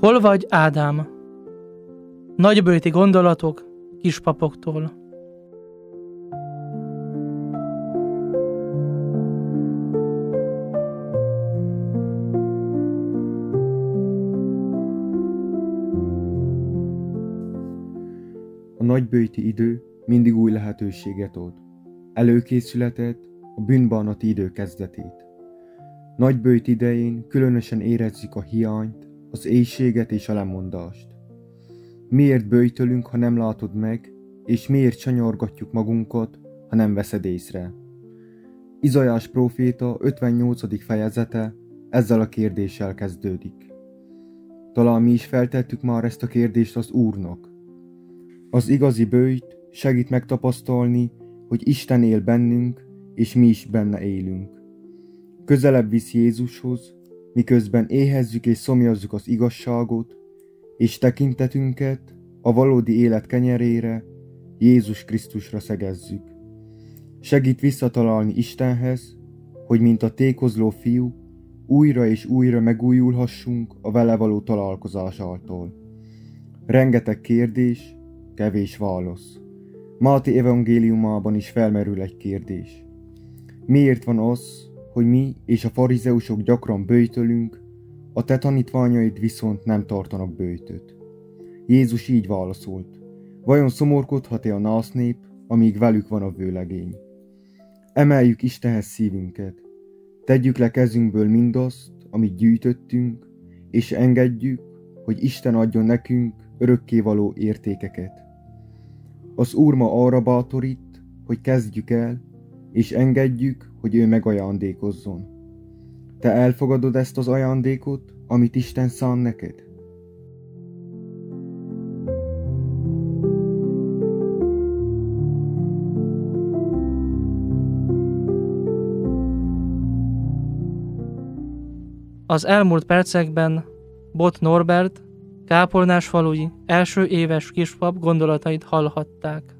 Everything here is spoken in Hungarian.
Hol vagy, Ádám? Nagybőti gondolatok kispapoktól. A nagybőti idő mindig új lehetőséget ad. Előkészületet, a bűnbánati idő kezdetét. Nagybőjt idején különösen érezzük a hiányt, az éhséget és a lemondást. Miért böjtölünk, ha nem látod meg, és miért sanyargatjuk magunkat, ha nem veszed észre? Izaiás próféta 58. fejezete ezzel a kérdéssel kezdődik. Talán mi is feltettük már ezt a kérdést az Úrnak. Az igazi böjt segít megtapasztalni, hogy Isten él bennünk, és mi is benne élünk. Közelebb visz Jézushoz, miközben éhezzük és szomjazzuk az igazságot, és tekintetünket a valódi élet kenyerére, Jézus Krisztusra szegezzük. Segít visszatalálni Istenhez, hogy mint a tékozló fiú, újra és újra megújulhassunk a vele való találkozás által. Rengeteg kérdés, kevés válasz. Máté evangéliumában is felmerül egy kérdés. Miért van az, hogy mi és a farizeusok gyakran böjtölünk, a te tanítványaid viszont nem tartanak böjtöt? Jézus így válaszolt. Vajon szomorkodhat-e a násznép, amíg velük van a vőlegény? Emeljük Istenhez szívünket. Tegyük le kezünkből mindazt, amit gyűjtöttünk, és engedjük, hogy Isten adjon nekünk örökkévaló értékeket. Az Úr ma arra bátorít, hogy kezdjük el, és engedjük, hogy ő megajándékozzon. Te elfogadod ezt az ajándékot, amit Isten szán neked? Az elmúlt percekben Bot Norbert, kápolnásfalui első éves kispap gondolatait hallhatták.